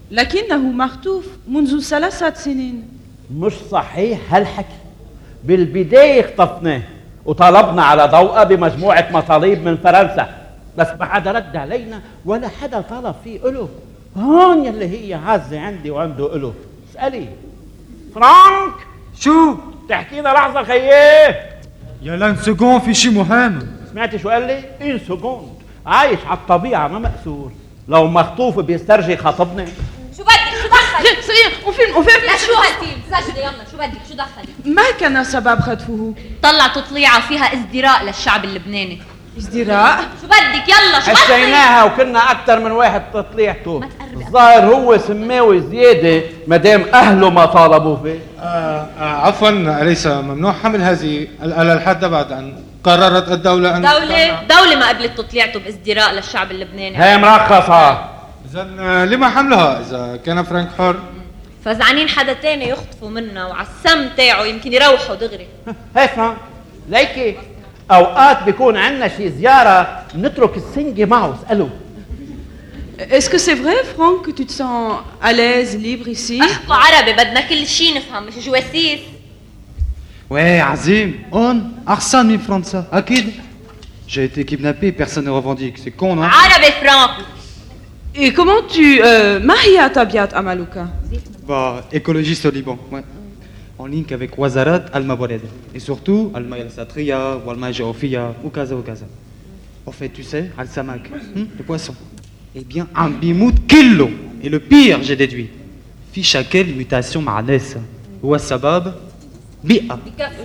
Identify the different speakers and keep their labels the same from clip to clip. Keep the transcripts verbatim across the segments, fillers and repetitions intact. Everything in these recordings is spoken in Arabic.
Speaker 1: لكنه مخطوف منذ ثلاثة سنين.
Speaker 2: مش صحيح هالحكي. بالبداية خطفناه وطلبنا على ضوءه بمجموعة مطالب من فرنسا، بس ما حدا رد علينا ولا حدا طلب فيه إله. هون يلي هي عزة عندي وعنده إله. اسألي فرانك.
Speaker 3: شو؟
Speaker 2: تحكينا لحظة خييه.
Speaker 3: يا لان سكون في شي مهم.
Speaker 2: سمعتي شو قال لي؟ إن سكوند. عايش على الطبيعة ما مأسور. لو مخطوف بيسترجي خطبني.
Speaker 4: شو بدك؟ شو دخلك؟
Speaker 1: سريع وفيلم وفيلم.
Speaker 4: لا شو هالتيم؟ سجلي يلا شو بدك؟ شو دخلك؟
Speaker 1: ما كان سبب خطفه.
Speaker 4: طلع تطليعة فيها ازدراء للشعب اللبناني.
Speaker 1: ازدراء؟
Speaker 4: شو بدك يلا شو
Speaker 2: حسيناها وكنا أكثر من واحد تطليعته. الظاهر هو سماوي زيادة مدام أهله ما طالبوا فيه.
Speaker 5: آه آه عفوا، أليس ممنوع حمل هذه الآلة الحادة بعد أن قررت الدولة أن
Speaker 4: دولة دولة ما قبلت تطليعته بازدراء للشعب اللبناني.
Speaker 2: هي مرخصة.
Speaker 5: إذن آه لما حملها إذا كان فرانك حر؟
Speaker 4: فزعانين حدا تاني يخطفوا منا وعلى السم تاعه يمكن يروحوا دغري.
Speaker 2: هي فرانك ليكي أوقات بيكون عندنا شي زيارة نترك السنجة معه. اسأله.
Speaker 1: Est-ce que c'est vrai, Franck, que tu te sens à l'aise, libre ici?
Speaker 4: احكوا عربي بدنا كل شي نفهم مش جواسيس.
Speaker 3: Ouais, عظيم. On أحسن من فرنسا أكيد. J'ai été kidnappé, personne ne revendique. C'est con, non?
Speaker 4: عربي فرانك.
Speaker 1: Et comment tu... Euh, ما هي طبيعة أملك؟
Speaker 3: Bah, écologiste au Liban, ouais. En ligne avec Wazarat al-Mabored. Et surtout, Alma el-Satria, ou Alma el-Jaofia, ou Kaza ou Kaza. En fait, tu sais, al-Samak, hmm, le poisson. Eh bien, un bimout kilo. Et le pire, j'ai déduit. في شكل mutation معناس. هو السبب بيئة.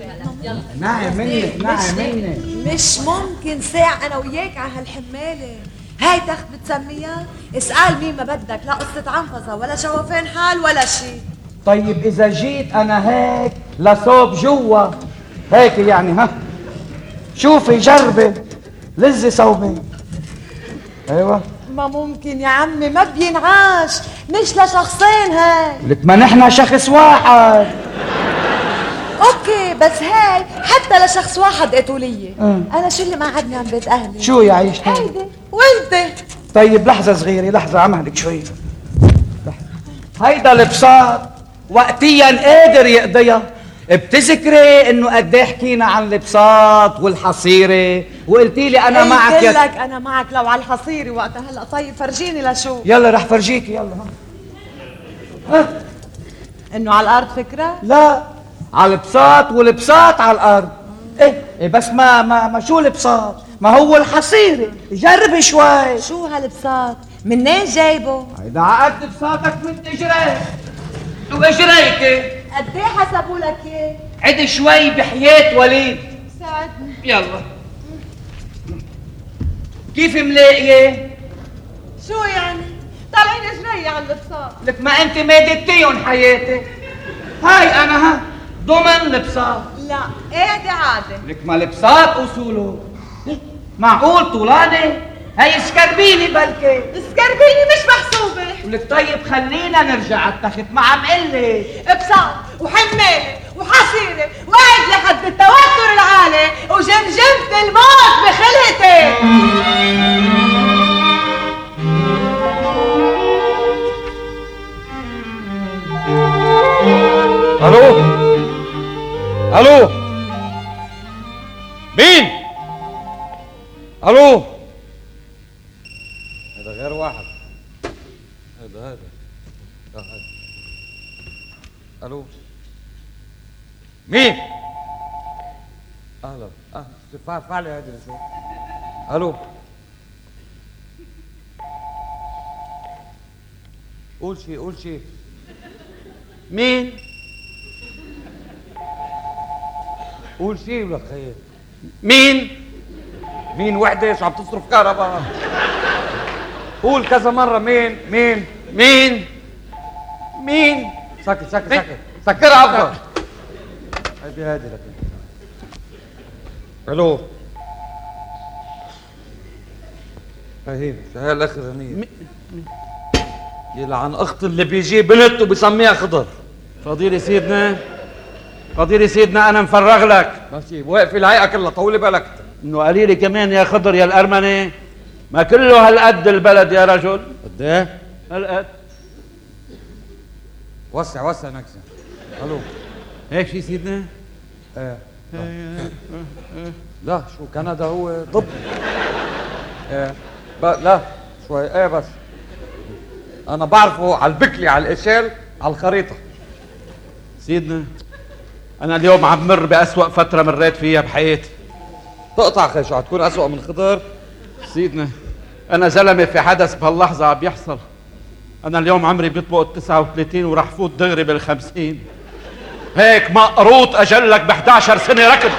Speaker 2: نعم منك نعم منك.
Speaker 6: مش ممكن ساعة أنا وياك على هالحمالة. هاي تخت بتسميها؟ اسأل مين ما بدك، لا قصة عنفصة ولا شوفان حال ولا شي.
Speaker 7: طيب إذا جيت أنا هيك لصوب جوا هيك يعني ها شوفي جربي لزي صوبي. أيوة
Speaker 6: ما ممكن يا عمي ما بينعاش، مش لشخصين هاي.
Speaker 7: لك ما نحن شخص واحد.
Speaker 6: اوكي بس هاي حتى لشخص واحد قتولية. أه. انا شو اللي ما عدني عم بيت اهلي؟
Speaker 7: شو يا عيشتي؟
Speaker 6: هيدي وانت.
Speaker 7: طيب لحظة صغيرة لحظة عمهلك شوي. هيدا البساط وقتيا قادر يقضيها. بتذكري انه قد ايه حكينا عن البساط والحصيرة وقلتي لي انا معك.
Speaker 6: قلت لك انا معك لو على الحصيرة وقتها. هلا طيب فرجيني لشو.
Speaker 7: يلا رح فرجيكي يلا.
Speaker 6: ها انه على الارض فكرة؟
Speaker 7: لا على البساط والبساط على الارض. ايه, إيه بس ما ما ما شو البساط؟ ما هو الحصيرة. جربي شوي.
Speaker 6: شو هالبساط؟ منين جايبه؟
Speaker 7: هيدا عقد بساطك من اجريك واجريك.
Speaker 6: قد ايه حسبوا لك اياه؟
Speaker 7: عد شوي بحياة وليد.
Speaker 6: ساعدني
Speaker 7: يلا. كيف ملاقيه؟
Speaker 6: شو يعني؟ طالعين اجري على البساط.
Speaker 7: لك ما انت مادتيهم حياتي. هاي انا ها ضمن البساط.
Speaker 6: لا قاعدة عادة.
Speaker 7: لك ما البساط اصوله معقول طولاني؟ هاي سكربيني بلكي.
Speaker 6: سكربيني مش محسوبة.
Speaker 7: ولك طيب خلينا نرجع على التخت. ما عم قلي
Speaker 6: بساط وحمالة وحصيرة وقعد لحد التوتر العالي وجمجمة الموت بخلقتي.
Speaker 2: الو الو مين؟ الو هذا غير واحد. هذا هذا هذا الو مين؟ اهلا اهلا ارفع ارفع لي هذا شو. الو قول شيء قول شيء. مين؟ قول شيء ولا خير. مين؟ مين وحدة شو عم تصرف كهرباء؟ قول كذا مرة. مين مين مين مين؟ سكت سكت سكت سكرها أفضل. هيدي هادي لك. الو هي هي الأخرانية. يلعن أخت اللي بيجيب بنت وبيسميها خضر. فضيلة سيدنا فضيلة سيدنا أنا مفرغ لك. ماشي واقف الهيئة كلها. طولي بالك إنه قليلي كمان يا خضر يا الأرمني. ما كله هالقد البلد يا رجل. قد ايه؟ هالقد. وسع وسع نكسة. الو
Speaker 8: هيك شي سيدنا؟
Speaker 2: ايه لا شو كندا هو ضد ايه لا شوي ايه بس انا بعرفه على البكلي على الاشيل على الخريطة.
Speaker 8: سيدنا انا اليوم عم مر بأسوأ فترة مريت فيها بحياتي.
Speaker 2: تقطع خي شو حتكون أسوأ من خضر؟
Speaker 8: سيدنا انا زلمة في حدث بهاللحظة عم بيحصل. انا اليوم عمري بيطبق التسعة وثلاثين وراح فوت دغري بالخمسين. هيك مقروط اجلك ب إحدى عشر سنة ركض.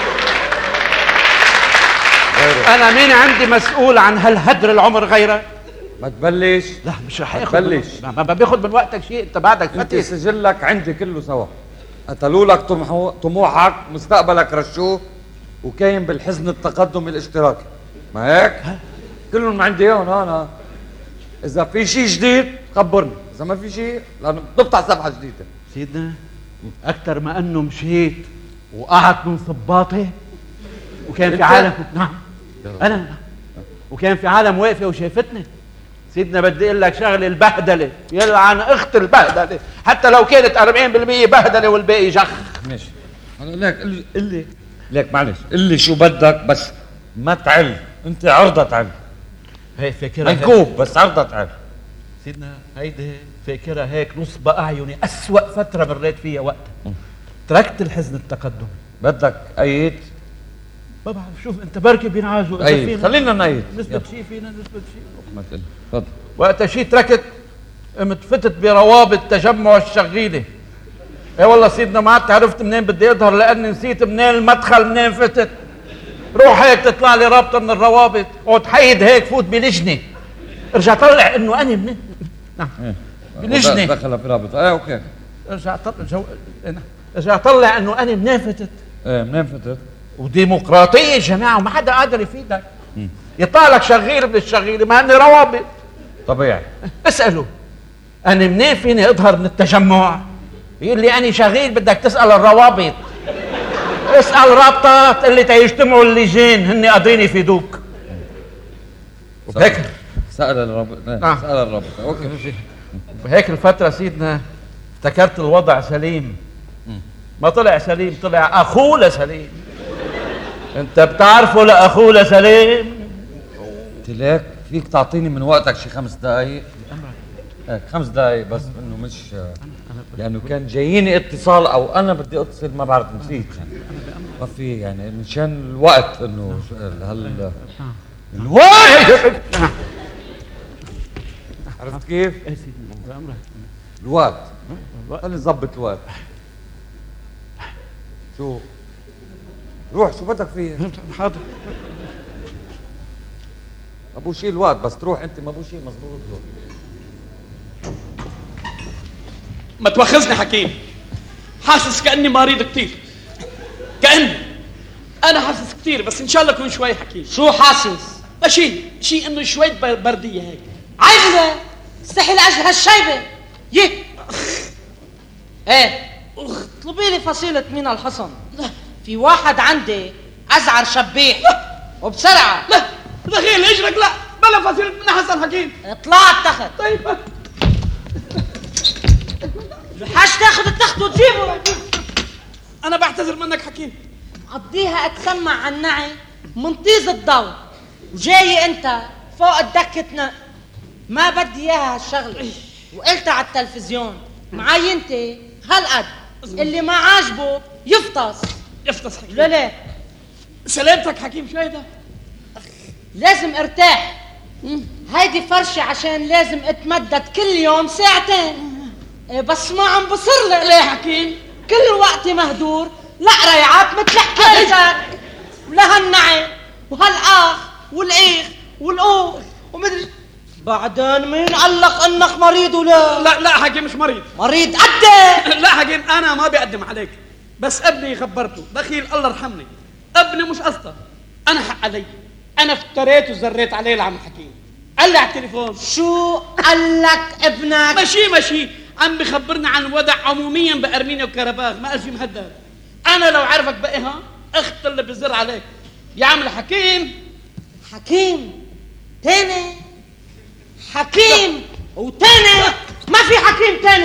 Speaker 8: انا مين عندي مسؤول عن هالهدر العمر غيرك؟
Speaker 2: ما تبلش.
Speaker 8: لا مش رح
Speaker 2: ياخذ بلش.
Speaker 8: ما بياخذ من وقتك شيء، انت بعدك فتي.
Speaker 2: انت سجلك عندي كله سوا. قتلوا لك طموحك، مستقبلك رشوه، وكاين بالحزن التقدم الاشتراكي. ما هيك؟ كلهم عندي اياهم انا. اذا في شيء جديد خبرني، اذا ما في شيء لانه بنفتح صفحه جديده.
Speaker 8: سيدنا اكثر ما انه مشيت وقعت من صباطي وكان في عالم. نعم انا وكان في عالم واقفه وشافتني. سيدنا بدي اقول لك شغله، البهدله يلعن اخت البهدله، حتى لو كانت أربعين بالمية بهدله والباقي جخ.
Speaker 2: ماشي انا لك قل لي ليك معلش قل لي شو بدك بس ما تعل، انت عرضه تعل.
Speaker 8: هي فكرة
Speaker 2: منكوب بس عرضه تعل.
Speaker 8: سيدنا هيدي فاكرها هيك نص بأعيني أسوأ فترة مريت فيها وقتها. تركت الحزن التقدم.
Speaker 2: بدك أيد؟
Speaker 8: ما بعرف، شوف أنت بركي بينعاجوا.
Speaker 2: أيد خلينا نأيد.
Speaker 8: نثبت شيء فينا نثبت شيء.
Speaker 2: ما تقل تفضل.
Speaker 8: وقتها شيء تركت، قمت فتت بروابط تجمع الشغيلة. اي والله سيدنا ما عدت عرفت منين بدي اظهر لأني نسيت منين المدخل منين فتت. روح هيك تطلع لي رابطة من الروابط وتحيد هيك فوت بلجنة. ارجع طلع انه انا منين. نعم بلجنة
Speaker 2: دخلها في رابطة. ايه اوكي.
Speaker 8: ارجع طلع جو... ارجع طلع انه انا منين فتت.
Speaker 2: ايه منين فتت؟
Speaker 8: وديمقراطية جماعة وما حدا قادر يفيدك. يطلع لك شغيل من الشغيلة ما عندي روابط.
Speaker 2: طبيعي.
Speaker 8: اسأله انا منين فيني اظهر من التجمع؟ يقول لي انا شغيل. بدك تسأل الروابط. اسأل رابطات اللي تيجتمعوا اللجان هن قادرين يفيدوك.
Speaker 2: هيك سأل الرابطة. نعم سأل الرابطة. اوكي.
Speaker 8: بهيك الفترة سيدنا افتكرت الوضع سليم. ما طلع سليم، طلع اخوه لسليم. انت بتعرفه لاخوه لسليم؟
Speaker 2: قلت لك فيك تعطيني من وقتك شي خمس دقايق؟ هيك خمس دقايق بس، انه مش لانه كان جاييني اتصال او انا بدي اتصل ما بعرف نسيت يعني. ما في يعني مشان الوقت انه هال الوقت. عرفت كيف؟ الوقت. خلي نظبط الوقت. شو؟ روح شو بدك فيه؟
Speaker 8: حاضر.
Speaker 2: ابو شيء الوقت بس تروح انت، ما ابو شيء مظبوط.
Speaker 9: ما تواخذني حكيم، حاسس كأني مريض كتير. كأني أنا حاسس كتير بس إن شاء الله أكون شوي حكيم.
Speaker 10: شو حاسس؟
Speaker 9: لا شيء شيء إنه شوية بردية هيك.
Speaker 10: عايزة استحي لأجل هالشيبة. يه ايه اطلبي لي فصيلة من الحصن. في واحد عندي أزعر شبيح وبسرعة.
Speaker 9: لا دخيل اجرك. لا بلا فصيلة من حسن حكيم.
Speaker 10: اطلع التخت.
Speaker 9: طيب
Speaker 10: حاج تاخذ التخت وتجيبه.
Speaker 9: انا بعتذر منك حكيم.
Speaker 10: مقضيها اتسمع عن نعي من طيز الضوء وجاي انت فوق الدكة. ما بدي اياها هالشغله. وقلت على التلفزيون معي انت هالقد اللي ما عاجبه يفطس.
Speaker 9: يفطس حكيم.
Speaker 10: لا لا
Speaker 9: سلامتك حكيم. شو هيدا؟
Speaker 10: لازم ارتاح. هيدي فرشة عشان لازم اتمدد كل يوم ساعتين. بس ما عم بصر لي.
Speaker 9: ليه حكيم؟
Speaker 10: كل وقتي مهدور لقريعات مثل حكايتك ولهالنعي وهالاخ والايخ والاوخ ومدري. بعدين مين قال لك انك مريض ولا؟
Speaker 9: لا لا حكيم مش مريض.
Speaker 10: مريض قدي.
Speaker 9: لا حكيم انا ما بقدم عليك، بس ابني خبرته دخيل الله يرحمني. ابني مش قصده، انا حق علي. انا افتريت وزريت عليه لعم حكيم. قال لي على التليفون.
Speaker 10: شو قال لك ابنك؟
Speaker 9: ماشي ماشي عم بخبرنا عن وضع عموميا بارمينيا وكرباغ. ما قال شيء مهدد. انا لو عرفك بقيها اخت اللي بزر عليك يا عم الحكيم.
Speaker 10: حكيم تاني؟ حكيم وتاني؟ ما في حكيم تاني.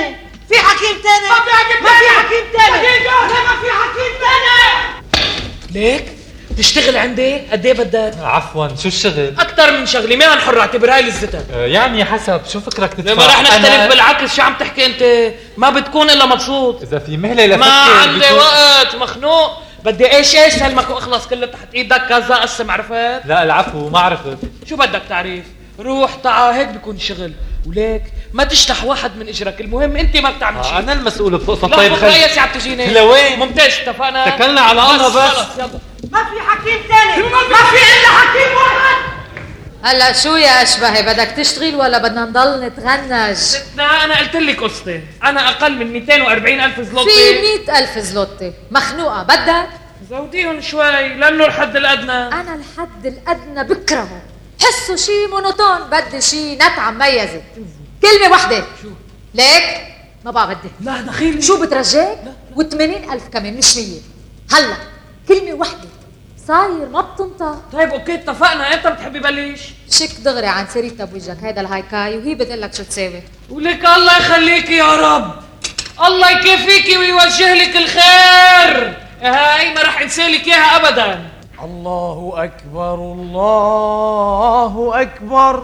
Speaker 10: في حكيم تاني؟
Speaker 9: ما في حكيم
Speaker 10: ما في حكيم تاني؟
Speaker 9: دقيقة ما في حكيم تاني.
Speaker 11: ليك تشتغل عندي قد ايه بدك؟
Speaker 12: عفوا شو الشغل؟
Speaker 11: اكثر من شغلي، مين حر اعتبر هاي لزتك.
Speaker 12: آه يعني حسب شو فكرك تدفع؟
Speaker 11: لما رح نختلف بالعكس. شو عم تحكي انت؟ ما بتكون الا مبسوط.
Speaker 12: اذا في مهله لفكر
Speaker 11: ما عندي بتكون... وقت مخنوق. بدي ايش ايش سلمك واخلص كله تحت ايدك كذا قسم. عرفت؟
Speaker 12: لا العفو ما عرفت.
Speaker 11: شو بدك تعريف؟ روح تعال هيك بيكون شغل. وليك ما تشتح واحد من اجرك. المهم انت ما بتعمل شيء.
Speaker 12: آه انا المسؤول بتقصد.
Speaker 11: طيب خلص يا سي عم تجيني
Speaker 12: لوين؟
Speaker 11: ممتاز اتفقنا.
Speaker 12: تكلنا على الله بس.
Speaker 11: خلص يلا.
Speaker 10: ما في حكيم تاني. ما في الا حكيم واحد.
Speaker 6: هلا شو يا اشبهي بدك تشتغل ولا بدنا نضل نتغنج؟
Speaker 11: ستنا انا قلت لك قصتي. انا اقل من مئتين وأربعين ألف زلوتي.
Speaker 6: في مئة ألف زلوتي مخنوقه. بدك
Speaker 11: زوديهم شوي لانه الحد الادنى.
Speaker 6: انا الحد الادنى بكرهه. حسوا شي مونوتون. بدي شي نتعه مميزه. كلمه وحده.
Speaker 11: شو
Speaker 6: ليك ما بقى بدي.
Speaker 11: لا دخيلي.
Speaker 6: شو بترجاك؟ وثمانين ألف كمان مش مية. هلا كلمه وحده صاير ما بتنطق.
Speaker 11: طيب اوكي اتفقنا. امتى بتحبي بلش؟
Speaker 6: شك دغري عن سريرتها بوجهك. هيدا الهايكاي وهي بتقول لك شو تساوي.
Speaker 11: ولك الله يخليكي يا رب. الله يكفيكي ويوجه لك الخير. هاي ما راح انسالك اياها ابدا.
Speaker 9: الله اكبر الله اكبر.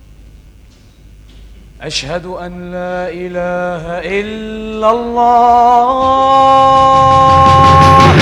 Speaker 9: اشهد ان لا اله الا الله.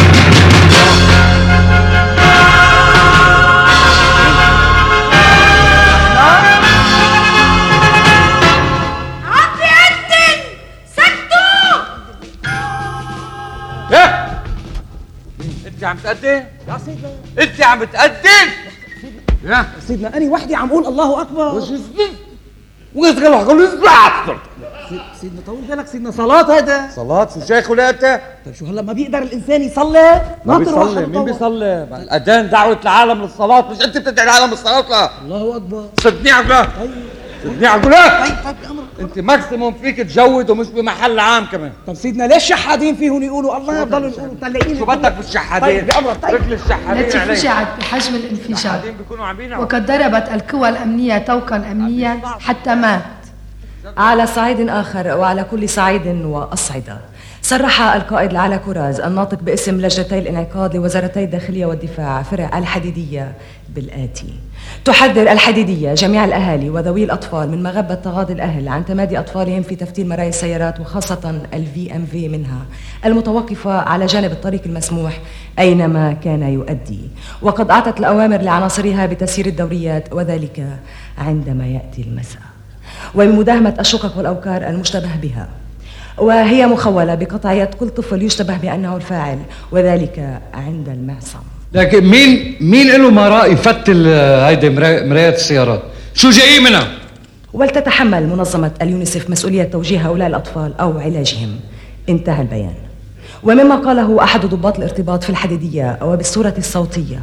Speaker 2: انت عم تقدم؟ يا سيدنا انت عم تقدم؟
Speaker 9: يا سيدنا انا وحدي عم اقول الله اكبر.
Speaker 2: وش اسمك؟ وش قالوا قالوا اسمع.
Speaker 9: سيدنا طول بالك سيدنا صلاة هذا.
Speaker 2: صلاة شو شيخ ولا انت؟
Speaker 9: طيب شو هلا ما بيقدر الانسان يصلي؟
Speaker 2: ما بيصلي. مين بيصلي؟ الاذان دعوة العالم للصلاة مش انت بتدعي العالم للصلاة. لا
Speaker 9: الله اكبر.
Speaker 2: صدقني عقلك. صدقني عقلك. طيب طيب بأمرك. انت ماكسيموم فيك تجود ومش بمحل عام كمان.
Speaker 9: طب سيدنا ليش شحادين فيهم يقولوا الله يضلوا يقولوا طلعين؟
Speaker 2: شو بدك بالشحادين؟
Speaker 9: طيب بأمرك. طيب
Speaker 2: رجل الشحادين
Speaker 13: التي فجعت بحجم الانفجار وقد ضربت القوى الأمنية طوقا أمنيا حتى مات.
Speaker 14: على صعيد آخر وعلى كل صعيد وأصعدة، صرح القائد الأعلى كوراز الناطق باسم لجنتي الانعقاد لوزارتي الداخلية والدفاع فرع الحديدية بالآتي: تحذر الحديدية جميع الأهالي وذوي الأطفال من مغبة تغاضي الأهل عن تمادي أطفالهم في تفتيل مرايا السيارات وخاصة الفي ام في منها المتوقفة على جانب الطريق المسموح أينما كان يؤدي، وقد أعطت الأوامر لعناصرها بتسيير الدوريات وذلك عندما يأتي المساء وبمداهمة الشقق والأوكار المشتبه بها، وهي مخولة بقطع يد كل طفل يشتبه بأنه الفاعل وذلك عند المعصم.
Speaker 15: لكن مين مين له مراء يفتل هيدي مرايات السيارات؟ شو جاي منها؟
Speaker 14: ولتتحمل منظمة اليونيسف مسؤولية توجيه هؤلاء الأطفال أو علاجهم. انتهى البيان. ومما قاله أحد ضباط الارتباط في الحديدية وبالصورة الصوتية: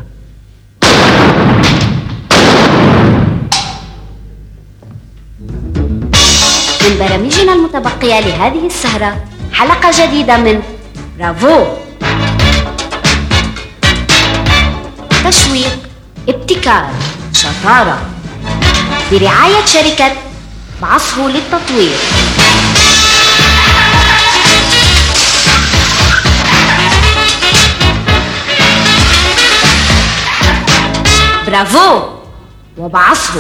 Speaker 16: من برامجنا المتبقية لهذه السهرة حلقة جديدة من برافو. تشويق، ابتكار، شطارة، برعاية شركة بعصه للتطوير. برافو وبعصه.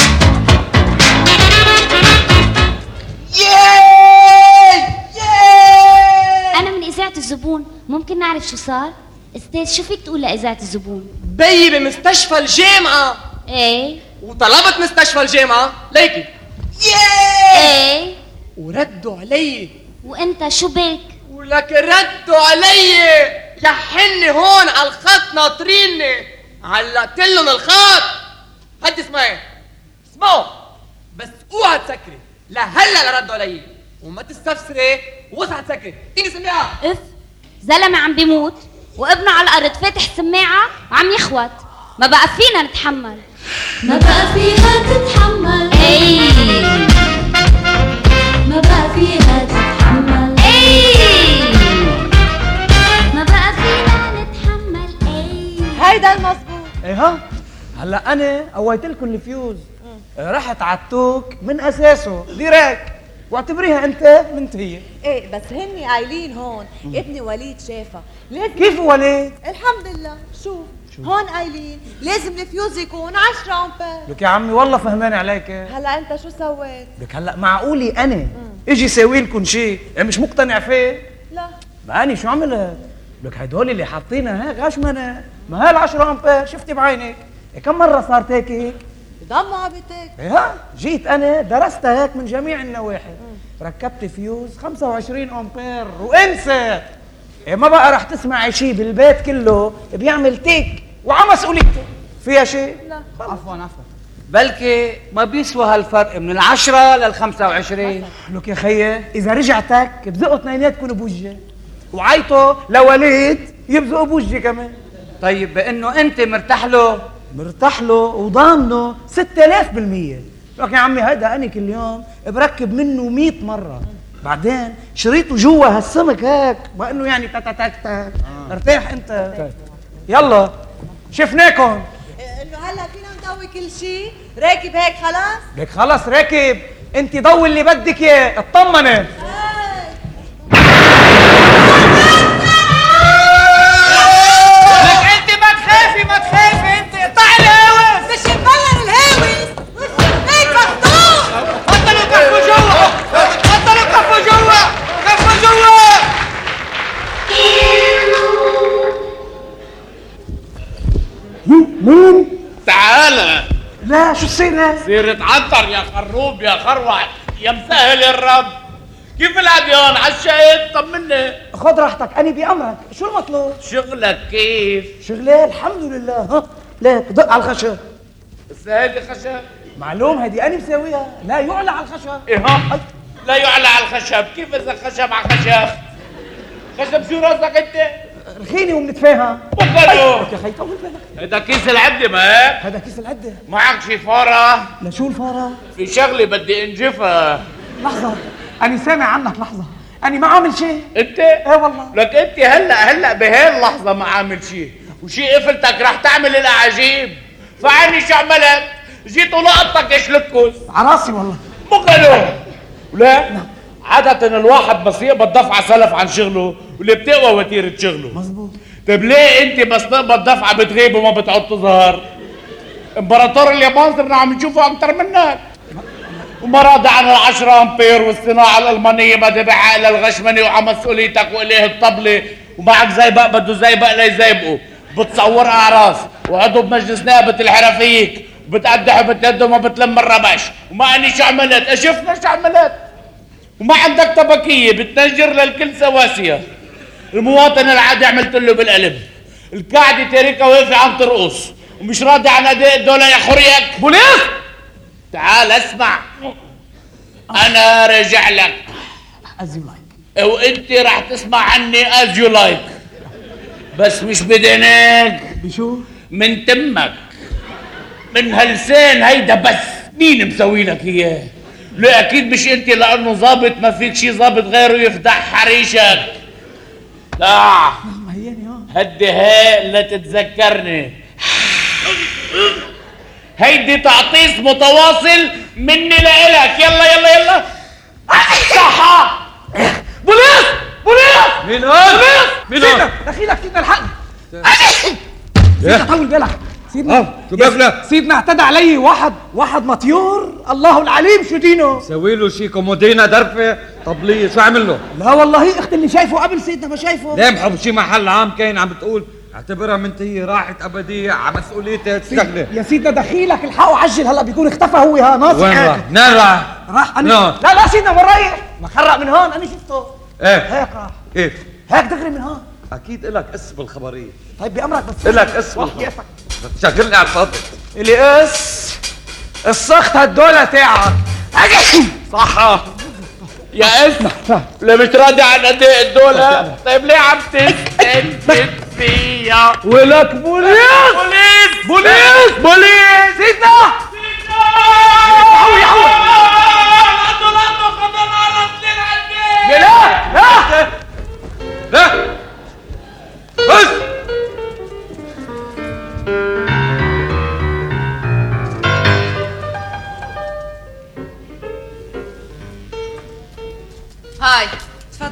Speaker 17: أنا من إذاعة الزبون، ممكن نعرف شو صار؟ أستاذ شو فيك تقول لإذاعة الزبون؟
Speaker 11: بيي بمستشفى الجامعة.
Speaker 17: إيه
Speaker 11: وطلبت مستشفى الجامعة ليكي.
Speaker 17: إيه
Speaker 11: وردوا علي.
Speaker 17: وأنت شو بك؟
Speaker 11: ولك ردوا علي لحني هون على الخط ناطريني. علقت لهم الخط. هدي اسمعي اسمعوا بس اوعى تسكري. لا هلا لا ردوا علي وما تستفسري ووسعت تسكري. اديني سماعة.
Speaker 17: اف زلمة عم بيموت وابنه على الارض فاتح سماعة وعم يخوت. ما بقى فينا نتحمل.
Speaker 18: ما بقى فيها تتحمل.
Speaker 17: اي
Speaker 18: ما بقى فيها تتحمل.
Speaker 17: اي ما بقى فينا نتحمل. اي
Speaker 10: هيدا المظبوط.
Speaker 9: ايه ها هلا انا قويت لكم الفيوز. رحت عالتوك من اساسه ديريكت.
Speaker 7: واعتبريها انت منتهيه.
Speaker 6: ايه بس هني قايلين هون ابني وليد شافها لازم.
Speaker 7: كيف وليد؟
Speaker 6: الحمد لله. شوف هون قايلين لازم الفيوز يكون عشرة امبير.
Speaker 7: لك يا عمي والله فهمان عليك.
Speaker 6: هلا انت شو سويت؟
Speaker 7: لك هلا معقولي انا مم. اجي ساوي لكم شيء مش مقتنع فيه؟
Speaker 6: لا
Speaker 7: ما اني شو عملت؟ لك هدول اللي حاطينها هيك غشمنه، ما هي العشرة امبير شفتي بعينك. كم مره صارت هيك هيك؟
Speaker 6: بضل عبتك.
Speaker 7: ايه جيت انا درستها هيك من جميع النواحي. مم. ركبت فيوز خمسة وعشرين امبير وانسى. إيه ما بقى رح تسمعي شيء بالبيت كله بيعمل تيك وعلى مسؤوليته. فيها شيء؟
Speaker 6: لا.
Speaker 7: عفوا عفوا. بلكي ما بيسوى هالفرق من العشرة للخمسة وعشرين. لك يا خيي إذا رجعتك بزقوا اثنيناتكم بوجهي وعيطوا لوليد يبزقوا بوجهي كمان. طيب بأنه أنت مرتاح له مرتاح له وضامنه ستة آلاف بالمية. لك يا عمي هيدا أنا كل يوم بركب منه مئة مرة. بعدين شريطه جوا هالسمك هيك ما إنه يعني تا تا تا تا. ارتاح أنت. يلا شفناكم.
Speaker 6: انه هلا فينا نضوي كل شيء. راكب هيك خلاص؟
Speaker 7: لك خلص راكب. انت ضوي اللي بدك اياه. اطمني. لك انت ما تخافي ما تخافي انت. اقطعي الهاوس.
Speaker 6: مش مبلل الهاوس. هيك مفتوح.
Speaker 7: تفضلوا كفوا جوا. تفضلوا كفوا جوا. كفوا جوا. مين؟
Speaker 8: تعال.
Speaker 7: لا شو السيرة؟
Speaker 8: سيرة عنتر يا خروب يا خروع يا مسهل الرب. كيف العديان عالشايط؟ طمني.
Speaker 7: خذ راحتك أنا بأمرك. شو المطلوب؟
Speaker 8: شغلك كيف؟
Speaker 7: شغلي الحمد لله. ها ليك دق على الخشب.
Speaker 8: بس هيدي خشب.
Speaker 7: معلوم هيدي أنا مساويها. لا يعلى على الخشب.
Speaker 8: إيه ها؟ لا يعلى على الخشب. كيف إذا خشب على خشب؟ خشب شو راسك أنت؟
Speaker 7: رخيني وبنتفاهم.
Speaker 8: بخلو.
Speaker 7: يا خي طول بالك.
Speaker 8: هيدا كيس العدة ما هيك؟
Speaker 7: هذا كيس العدة.
Speaker 8: معك شي فارة؟
Speaker 7: لشو الفارة؟
Speaker 8: في شغلة بدي انجفها.
Speaker 7: لحظة أنا سامع عنك لحظة. أنا ما عامل شيء.
Speaker 8: أنت؟
Speaker 7: إيه والله.
Speaker 8: لك أنت هلا هلا بهي اللحظة ما عامل شيء، وشي قفلتك رح تعمل الأعاجيب. فعني شو عملت؟ جيت ولقطتك اشلكوس.
Speaker 7: عراسي والله.
Speaker 8: مقلو. ولا؟ عادة الواحد بس يقبض دفعة سلف عن شغله واللي بتقوى وتيرة شغله.
Speaker 7: مزبوط.
Speaker 8: طيب ليه انت بس تقبض دفعة بتغيب وما بتعود تظهر؟ امبراطور اليابان صرنا عم نشوفه اكتر منك. وما راضي عن العشرة امبير والصناعة الألمانية ما تبعها إلا الغشمنة وعلى مسؤوليتك وإليه الطبلة ومعك زيبق بده زيبق ليزيبقوا. بتصور أعراس وعضو بمجلس نائبة الحرفيك وبتقدح وبتهد وما بتلم الربش. وما أني شو عملت؟ أشفنا شو عملت؟ وما عندك طبقية بتنجر للكل سواسية. المواطن العادي عملت له بالقلب. القاعدة تاركها واقفة عم ترقص ومش راضي عن أداء الدولة يا خريك.
Speaker 7: بوليس
Speaker 8: تعال اسمع. أنا راجع لك
Speaker 7: as you like.
Speaker 8: وأنت رح تسمع عني as you like. بس مش بدنك.
Speaker 7: بشو؟
Speaker 8: من تمك. من هاللسان هيدا بس. مين مسوي لك إياه؟ لا أكيد مش أنت لأنه ظابط ما فيك شي ظابط غيره يفضح حريشك. لا هدي هاي لا تتذكرني. هيدي تعطيس متواصل مني لإلك. يلا يلا يلا. صحة.
Speaker 7: بوليس بوليس.
Speaker 2: مين هون؟
Speaker 7: بوليس.
Speaker 2: مين هون؟
Speaker 7: دخيلك سيدنا الحق. سيدنا طول بالك. سيدنا
Speaker 2: شو بفلك؟
Speaker 7: سيدنا اعتدى علي واحد واحد مطيور. الله العليم شو دينه.
Speaker 2: سوي له شي كومودينا درفه طبليه. شو عمل له؟
Speaker 7: لا والله اختي اللي شايفه قبل سيدنا ما شايفه.
Speaker 2: ليه محب شي محل عام كاين عم بتقول اعتبرها منتهيه راحت ابديه على مسؤوليتها تستغني.
Speaker 7: يا سيدنا دخيلك الحقه عجل هلا بيكون اختفى هو. ها ناصح.
Speaker 2: وين راح؟ منين راح؟
Speaker 7: راح انا.
Speaker 2: نعم.
Speaker 7: لا لا سيدنا وين رايح؟ ما خرق من هون انا شفته.
Speaker 2: ايه
Speaker 7: هيك راح.
Speaker 2: كيف؟
Speaker 7: هيك دغري من هون.
Speaker 2: اكيد الك اس بالخبريه.
Speaker 7: طيب بامرك بس
Speaker 2: الك اس
Speaker 7: كيفك؟
Speaker 2: تشغلني على الخط.
Speaker 7: الي اس السخط هالدولة تاعك.
Speaker 8: صح يا اسم. لا مش راضي عن اداء الدولة. طيب ليه عم تستنفد فيا؟
Speaker 7: ولك بوليس
Speaker 8: بوليس
Speaker 7: بوليس
Speaker 8: بوليس.
Speaker 7: سيدنا يحوي يحوي. لا لا
Speaker 2: لا بس.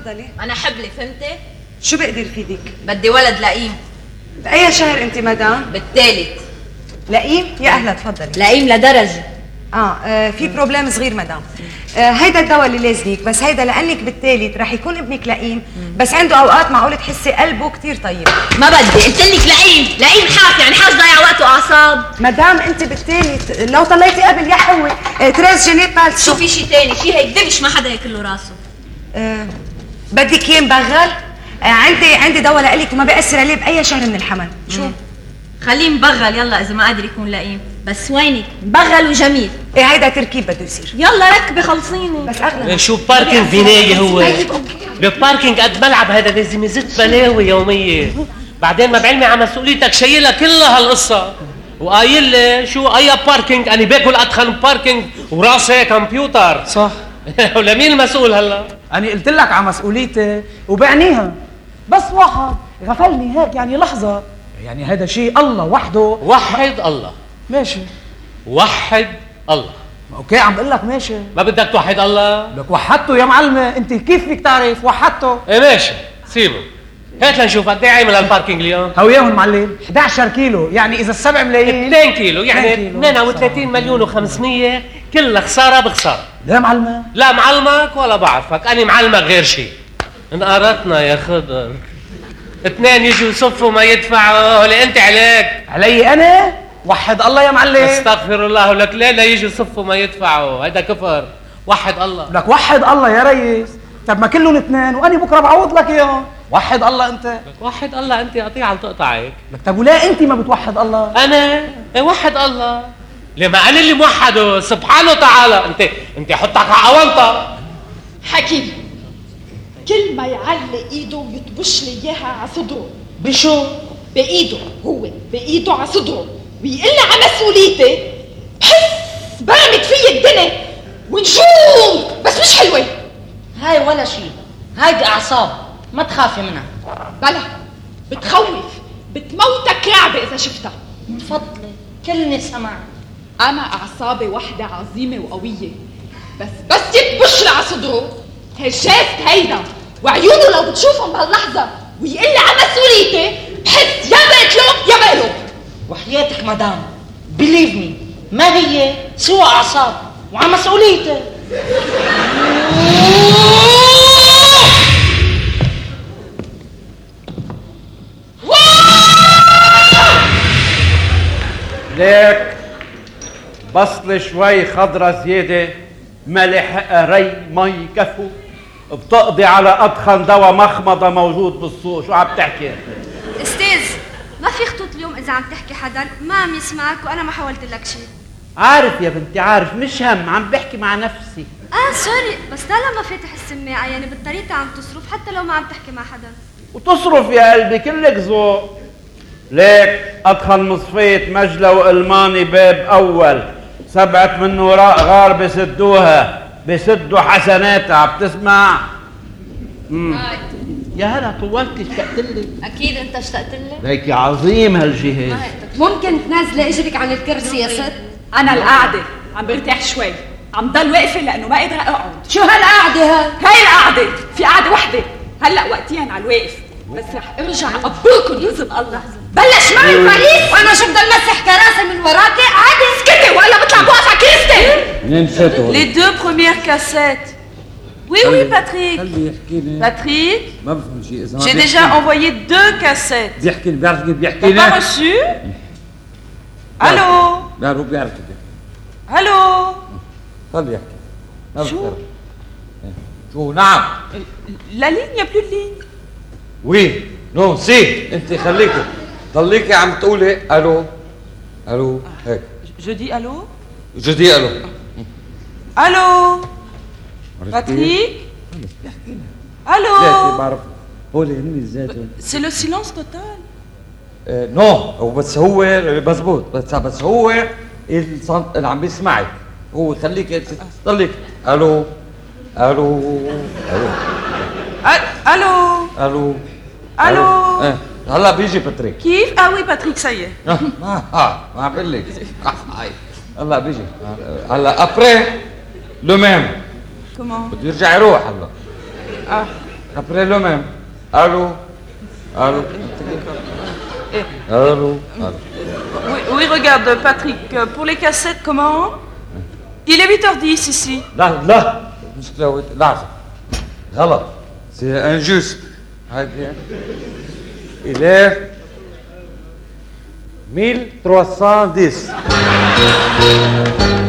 Speaker 14: تفضلي.
Speaker 4: انا حبلة فهمتي؟
Speaker 14: شو بقدر فيدك؟
Speaker 4: بدي ولد لئيم.
Speaker 14: بأي شهر انت مدام؟
Speaker 4: بالثالث.
Speaker 14: لئيم؟ يا اهلا تفضلي.
Speaker 4: لئيم لدرجة.
Speaker 14: آه, اه في بروبليم صغير مدام. آه هيدا الدواء اللي لازمك، بس هيدا لانك بالثالث رح يكون ابنك لئيم، بس عنده اوقات معقول تحسي قلبه كثير طيب.
Speaker 4: ما بدي، قلت لك لئيم، لئيم حاف يعني حاج ضيع وقت واعصاب.
Speaker 14: مدام انت بالثالث لو طلعتي قبل يا حوي آه تريز جنيه بالت.
Speaker 4: شو في شيء ثاني؟ شيء هيك دبش ما حدا ياكل راسه.
Speaker 14: آه بدك اياه مبغل؟ آه عندي عندي دواء لإلك وما بيأثر عليه بأي شهر من الحمل. شو؟
Speaker 4: خليه مبغل يلا اذا ما قادر يكون لئيم، بس وينك؟ مبغل وجميل.
Speaker 14: ايه هيدا تركيب بده يصير.
Speaker 4: يلا ركبي خلصيني.
Speaker 14: بس اغلى.
Speaker 19: شو باركينج فيناية هو؟ بباركينج قد ملعب هذا لازم يزت بلاوي يومية. بعدين ما بعلمي على مسؤوليتك شايلها كلها هالقصة. وقايل لي شو اي باركينج؟ اني باكل ادخن باركينج وراسي كمبيوتر.
Speaker 7: صح.
Speaker 19: ولمين المسؤول هلا؟
Speaker 7: أنا قلت لك على مسؤوليتي وبعنيها، بس واحد غفلني هيك يعني لحظة، يعني هذا شيء الله وحده.
Speaker 19: وحد الله.
Speaker 7: ماشي.
Speaker 19: وحد الله.
Speaker 7: اوكي عم بقول لك ماشي.
Speaker 19: ما بدك توحد الله؟
Speaker 7: لك وحدته يا معلمة، انت كيف فيك تعرف وحدته؟
Speaker 19: ايه ماشي سيبه. هات لنشوف قد ايه عامل هالباركينج اليوم.
Speaker 7: هوياهم معلم احد عشر كيلو، يعني اذا السبع ملايين
Speaker 19: اثنين كيلو، يعني اثنين وثلاثين مليون وخمسمية، كلها خسارة بخسارة.
Speaker 7: لا معلمة.
Speaker 19: لا معلمك ولا بعرفك، أنا معلمك غير شيء. انقرضنا يا خضر. اثنين يجوا يصفوا ما يدفعوا، هولي أنت عليك.
Speaker 7: علي أنا؟ وحد الله يا معلم.
Speaker 19: استغفر الله لك، ليه لا يجوا يصفوا ما يدفعوا؟ هيدا كفر. وحد الله.
Speaker 7: لك وحد الله يا ريس. طب ما كلهم اثنين وأنا بكرة بعوض لك إياهم. وحد الله أنت.
Speaker 19: لك وحد الله أنت، قطيع عم تقطعك.
Speaker 7: لك طب ولا أنت ما بتوحد الله؟
Speaker 19: أنا؟ إيه وحد الله. لما أنا اللي موحده سبحانه وتعالى. أنت أنت حطك على أونطة.
Speaker 20: حكيم كل ما يعلق ايده ويطبش لي اياها على صدره.
Speaker 7: بشو؟
Speaker 20: بايده هو، بايده على صدره، ويقول لي على مسؤوليتي، بحس برمت في الدنيا ونجوم، بس مش حلوه.
Speaker 10: هاي ولا شيء، هايدي اعصاب، ما تخافي منها.
Speaker 20: بلا بتخوف، بتموتك رعبه اذا شفتها.
Speaker 10: من فضلك كلني سمع.
Speaker 20: انا اعصابي وحده عظيمه وقويه، بس بس يتبش لي على صدره هالجاست هيدا وعيونه لو بتشوفهم بهاللحظه ويقول لي على مسؤوليتي، بحس يا بقتله يا بقلب.
Speaker 10: وحياتك مدام بليف مي، ما هي سوى اعصاب وعلى مسؤوليتي.
Speaker 8: ليك بصل شوي خضرة زيادة، ملح ري مي كفو، بتقضي على أضخم دواء مخمضة موجود بالسوق. شو عم تحكي؟
Speaker 21: استاذ ما في خطوط اليوم اذا عم تحكي حدا ما عم يسمعك وانا ما حاولت لك شيء.
Speaker 8: عارف يا بنتي عارف، مش هم، عم بحكي مع نفسي.
Speaker 21: اه سوري، بس طالما فاتح السماعه يعني بالطريقه عم تصرف حتى لو ما عم تحكي مع حدا.
Speaker 8: وتصرف يا قلبي كلك ذوق. ليك أضخم مصفية مجلة وألماني باب أول، سبعة من وراء غار بسدوها، بسدوا حسناتها. عم تسمع؟ امم يا هلا طولت اشتقت لك.
Speaker 4: اكيد انت اشتقت لي.
Speaker 8: ليكي عظيم هالجهاز.
Speaker 22: ممكن تنزلي اجرك عن الكرسي يا ست؟
Speaker 20: انا القعده عم برتاح شوي، عم ضل واقفه لانه ما قادره اقعد.
Speaker 22: شو هالقعده هاي؟
Speaker 20: هاي القعده، في قعده وحده هلا وقتيا على الواقف، بس رح ارجع اقبلكم باذن الله. بلش معي الفريق
Speaker 22: وانا شو بدي المسح كراسي من وراكي؟
Speaker 20: عادي اسكتي والا بطلع بوقف على كريستي.
Speaker 1: Les deux premières cassettes. Oui, oui, Patrick. Patrick,
Speaker 2: ما بفهم شيء.
Speaker 1: j'ai déjà envoyé deux cassettes.
Speaker 2: بيحكي بيعرف كيف بيحكي.
Speaker 1: T'as pas reçu? Allô?
Speaker 2: بيعرف بيعرف كيف.
Speaker 1: Allô?
Speaker 2: خليه يحكي. شو؟ شو نعم.
Speaker 1: La ligne, y a plus de ligne.
Speaker 2: وي نو سي انت خليكي ضليكي عم تقولي الو الو هيك.
Speaker 1: Je dis allô?
Speaker 2: جو دي الو.
Speaker 1: Allô? Patrick? Allô?
Speaker 2: لا بعرف هول هن ذاتهم.
Speaker 1: C'est le silence total.
Speaker 2: نو هو بس هو مزبوط، بس بس هو الصوت اللي عم بيسمعك، هو خليك ضليك الو الو الو
Speaker 1: الو
Speaker 2: الو
Speaker 1: الو.
Speaker 2: ايه هلا بيجي باتريك.
Speaker 1: كيف؟ اه وي باتريك سي.
Speaker 2: اه اه ما عم بقول لك هلا بيجي هلا ابري لو ميم.
Speaker 1: كومون؟
Speaker 2: بده يرجع يروح هلا.
Speaker 1: اه
Speaker 2: Après le même. Allô? Allô? Allô? Allô?
Speaker 1: Oui, oui, regarde, Patrick, euh, pour les cassettes, comment? Il est huit heures dix ici.
Speaker 2: لا لا مشكلة لحظة غلط c'est injuste. Il est mille trois cent dix.